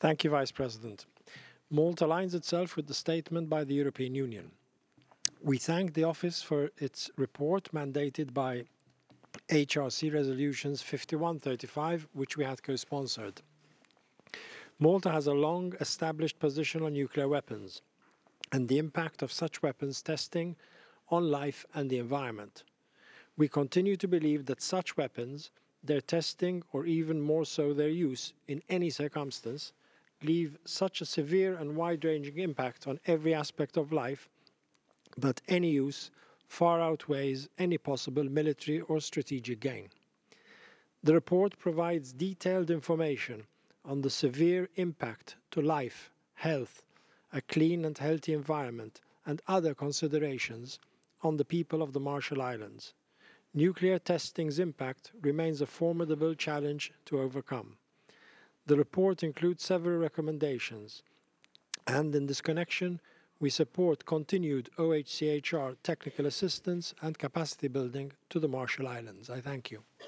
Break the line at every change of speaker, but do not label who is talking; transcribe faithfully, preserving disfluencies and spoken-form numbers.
Thank you, Vice President. Malta aligns itself with the statement by the European Union. We thank the Office for its report mandated by H R C Resolutions fifty-one thirty-five, which we had co-sponsored. Malta has a long-established position on nuclear weapons and the impact of such weapons testing on life and the environment. We continue to believe that such weapons, their testing, or even more so their use in any circumstance, leave such a severe and wide-ranging impact on every aspect of life that any use far outweighs any possible military or strategic gain. The report provides detailed information on the severe impact to life, health, a clean and healthy environment, and other considerations on the people of the Marshall Islands. Nuclear testing's impact remains a formidable challenge to overcome. The report includes several recommendations, and in this connection, we support continued O H C H R technical assistance and capacity building to the Marshall Islands. I thank you.